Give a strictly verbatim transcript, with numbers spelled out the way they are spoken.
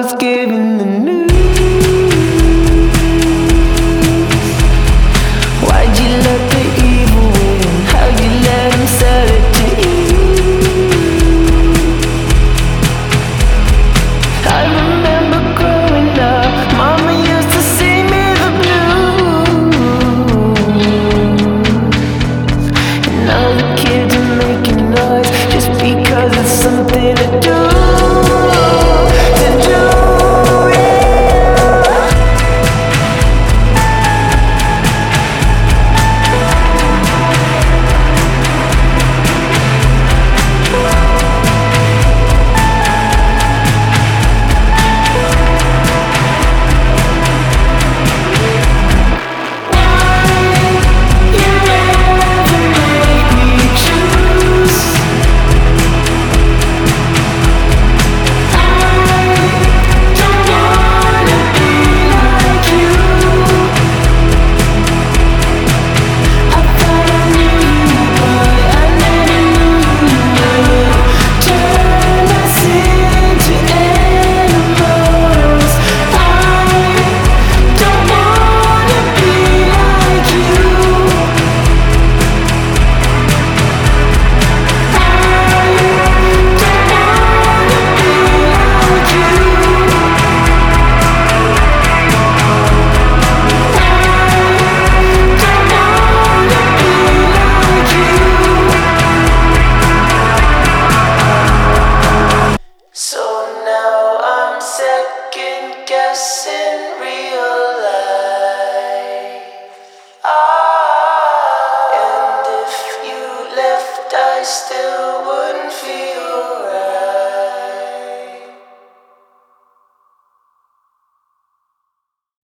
was given the news. Why'd you let the evil win? How'd you let him sell it to you? I remember growing up, Mama used to sing me the blues. And now the kids are making noise just because it's something to do. So now I'm second guessing real